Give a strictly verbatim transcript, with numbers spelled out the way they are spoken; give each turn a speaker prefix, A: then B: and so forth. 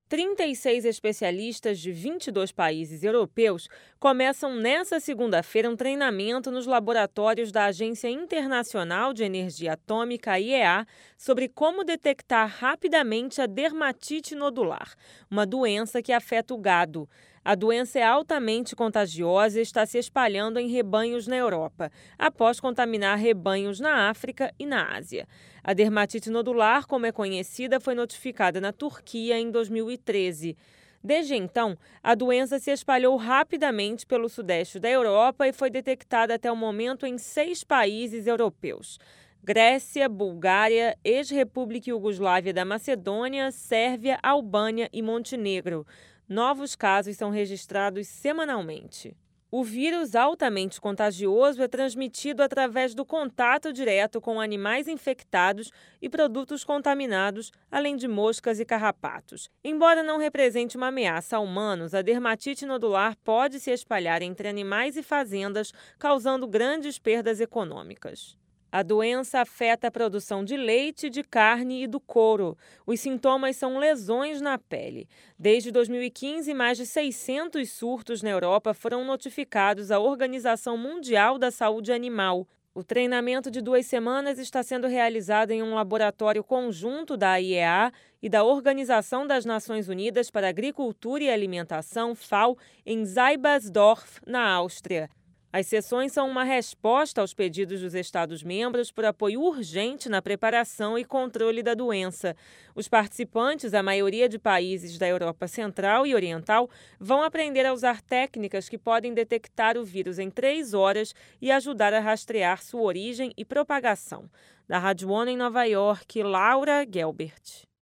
A: trinta e seis especialistas de vinte e dois países europeus começam nesta segunda-feira um treinamento nos laboratórios da Agência Internacional de Energia Atômica, I E A, sobre como detectar rapidamente a dermatite nodular, uma doença que afeta o gado. A doença é altamente contagiosa e está se espalhando em rebanhos na Europa, após contaminar rebanhos na África e na Ásia. A dermatite nodular, como é conhecida, foi notificada na Turquia em dois mil e treze. Desde então, a doença se espalhou rapidamente pelo sudeste da Europa e foi detectada até o momento em seis países europeus: Grécia, Bulgária, ex-República Iugoslávia da Macedônia, Sérvia, Albânia e Montenegro. Novos casos são registrados semanalmente. O vírus altamente contagioso é transmitido através do contato direto com animais infectados e produtos contaminados, além de moscas e carrapatos. Embora não represente uma ameaça a humanos, a dermatite nodular pode se espalhar entre animais e fazendas, causando grandes perdas econômicas. A doença afeta a produção de leite, de carne e do couro. Os sintomas são lesões na pele. Desde dois mil e quinze, mais de seiscentos surtos na Europa foram notificados à Organização Mundial da Saúde Animal. O treinamento de duas semanas está sendo realizado em um laboratório conjunto da I E A e da Organização das Nações Unidas para a Agricultura e Alimentação, FAO, em Seibersdorf, na Áustria. As sessões são uma resposta aos pedidos dos Estados-membros por apoio urgente na preparação e controle da doença. Os participantes, a maioria de países da Europa Central e Oriental, vão aprender a usar técnicas que podem detectar o vírus em três horas e ajudar a rastrear sua origem e propagação. Da Rádio ONU em Nova York, Laura Gelbert.